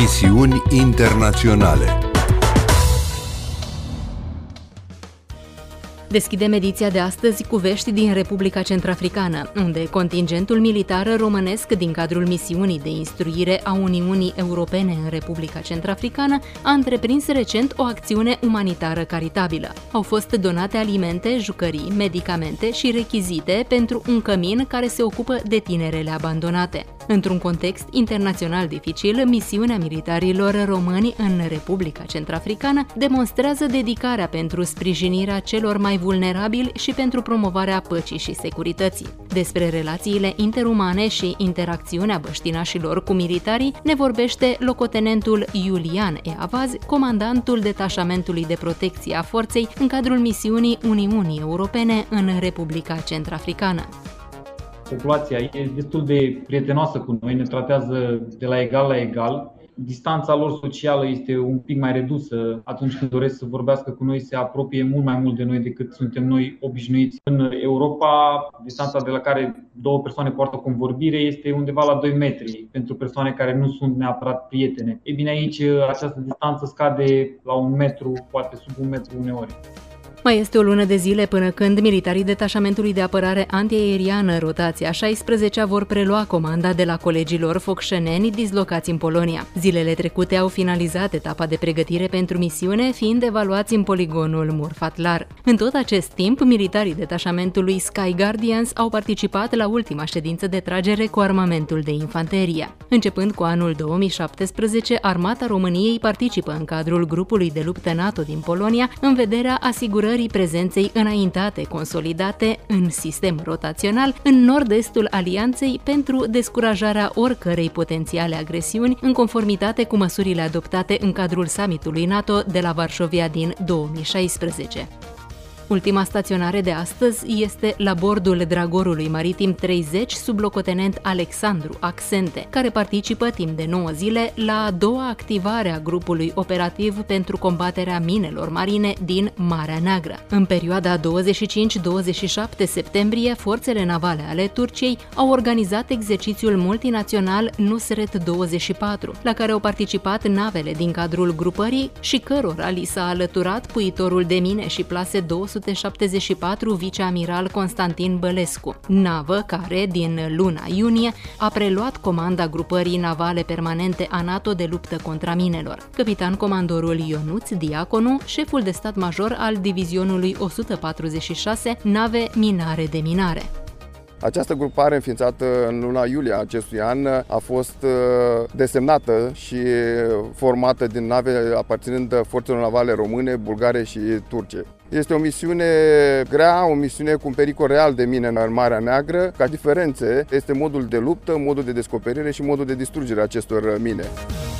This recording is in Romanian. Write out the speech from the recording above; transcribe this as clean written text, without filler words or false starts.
Misiuni internaționale. Deschidem ediția de astăzi cu vești din Republica Centrafricană, unde contingentul militar românesc din cadrul misiunii de instruire a Uniunii Europene în Republica Centrafricană a întreprins recent o acțiune umanitară caritabilă. Au fost donate alimente, jucării, medicamente și rechizite pentru un cămin care se ocupă de tinerele abandonate. Într-un context internațional dificil, misiunea militarilor români în Republica Centrafricană demonstrează dedicarea pentru sprijinirea celor mai vulnerabili și pentru promovarea păcii și securității. Despre relațiile interumane și interacțiunea băștinașilor cu militarii ne vorbește locotenentul Iulian Eavaz, comandantul detașamentului de protecție a forței în cadrul misiunii Uniunii Europene în Republica Centrafricană. Populația e destul de prietenoasă cu noi, ne tratează de la egal la egal. Distanța lor socială este un pic mai redusă. Atunci când doresc să vorbească cu noi, se apropie mult mai mult de noi decât suntem noi obișnuiți. În Europa, distanța de la care două persoane poartă convorbire este undeva la 2 metri pentru persoane care nu sunt neapărat prietene. Ei bine, aici această distanță scade la 1 metru, poate sub 1 metru uneori. Mai este o lună de zile până când militarii detașamentului de apărare antiaeriană rotația 16 vor prelua comanda de la colegilor focșeneni dislocați în Polonia. Zilele trecute au finalizat etapa de pregătire pentru misiune, fiind evaluați în poligonul Murfatlar. În tot acest timp, militarii detașamentului Sky Guardians au participat la ultima ședință de tragere cu armamentul de infanterie. Începând cu anul 2017, Armata României participă în cadrul grupului de luptă NATO din Polonia în vederea asigurării prezenței înaintate consolidate în sistem rotațional în nord-estul alianței pentru descurajarea oricărei potențiale agresiuni în conformitate cu măsurile adoptate în cadrul summitului NATO de la Varșovia din 2016. Ultima staționare de astăzi este la bordul Dragorului Maritim 30 sub locotenent Alexandru Accente, care participă timp de 9 zile la a doua activare a grupului operativ pentru combaterea minelor marine din Marea Neagră. În perioada 25-27 septembrie, forțele navale ale Turciei au organizat exercițiul multinațional Nusret 24, la care au participat navele din cadrul grupării și cărora li s-a alăturat puitorul de mine și plase 274 viceamiral Constantin Bălescu, navă care, din luna iunie, a preluat comanda grupării navale permanente a NATO de luptă contra minelor. Capitan comandorul Ionuț Diaconu, șeful de stat major al divizionului 146, nave minare de minare. Această grupare înființată în luna iulie a acestui an a fost desemnată și formată din nave aparținând forțelor navale române, bulgare și turce. Este o misiune grea, o misiune cu un pericol real de mine în Marea Neagră. Ca diferențe este modul de luptă, modul de descoperire și modul de distrugere a acestor mine.